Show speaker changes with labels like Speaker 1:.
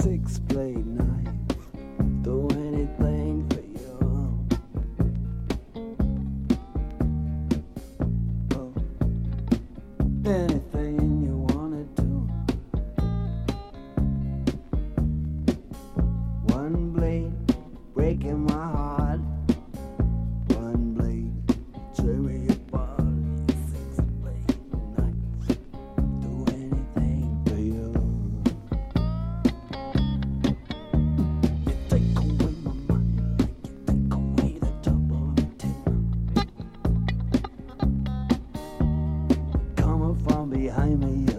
Speaker 1: six-blade knife. Do anything for you. Oh, anything you wanna do. One blade breaking my heart. One blade tearing your body. Six-blade knife. Do anything for you. You take away my mind like you take away the top of a tin. Coming from behind me.